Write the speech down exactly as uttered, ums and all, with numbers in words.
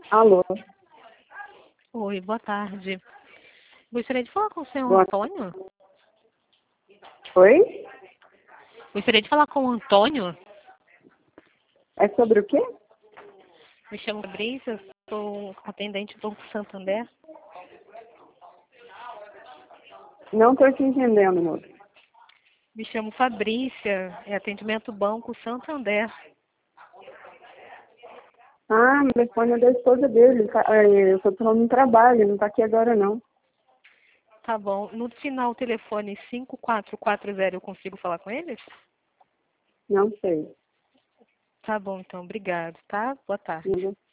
Alô? Oi, boa tarde. Gostaria de falar com o senhor Boa... Antônio? Oi? Gostaria de falar com o Antônio? É sobre o quê? Me chamo Fabrícia, sou atendente do Banco Santander. Não estou te entendendo, moço. Me chamo Fabrícia, é atendimento Banco Santander. Ah, o telefone é da esposa dele. Tá- é, Eu estou falando no trabalho, não está aqui agora, não. Tá bom. No final, o telefone cinco quatro quatro zero, eu consigo falar com eles? Não sei. Tá bom, então. Obrigado, tá? Boa tarde. Não